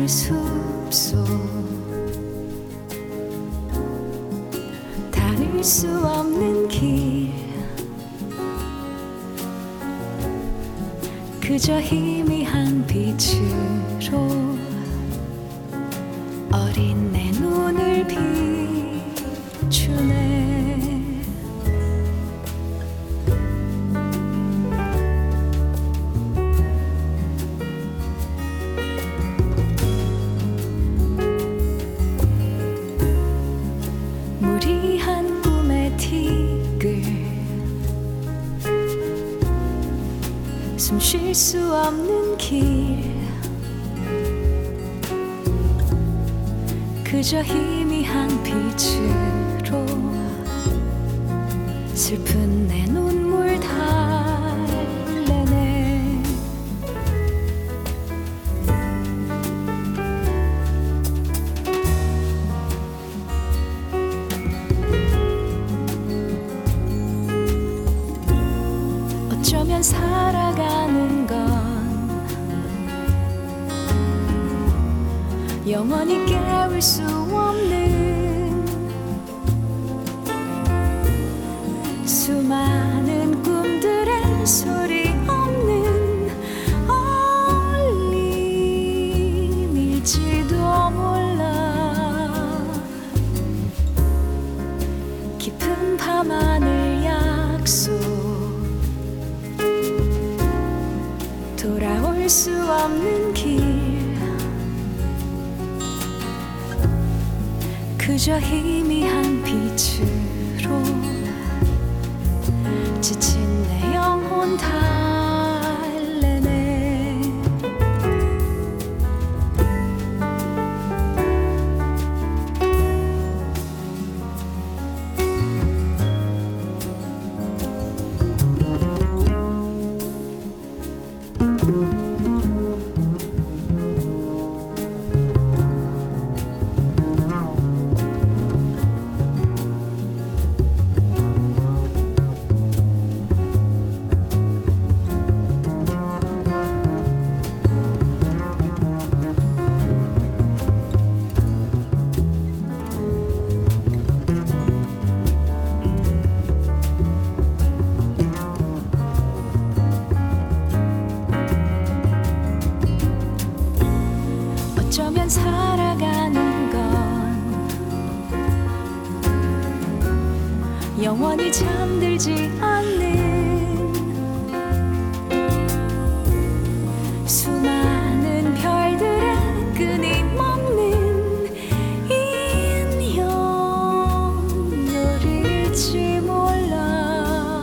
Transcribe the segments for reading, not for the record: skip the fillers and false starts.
가을 숲속 닿을 수 없는 길 그저 희미한 빛으로 어린 내 눈을 비추네. 무리한 꿈의 티끌 숨 쉴 수 없는 길 그저 희미한 빛으로 슬픈 내 눈물 달래네. 어쩌면 살아가는 건 영원히 깨울 수 없는 수많은 꿈들의 소리 없는 얼림일지도 몰라. 깊은 밤하늘 약속 돌아올 수 없는 길 그저 희미한 빛으로 지친 내 영혼 달래네. 어쩌면 살아가는 건 영원히 잠들지 않는 수많은 별들의 끊임없는 인연놀일지 몰라.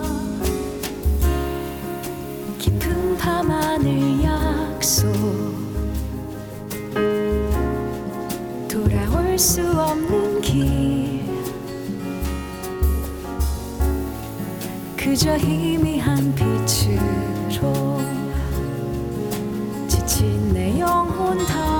깊은 밤하늘 약속 돌아올 수 없는 길 그저 희미한 빛으로 지친 내 영혼 다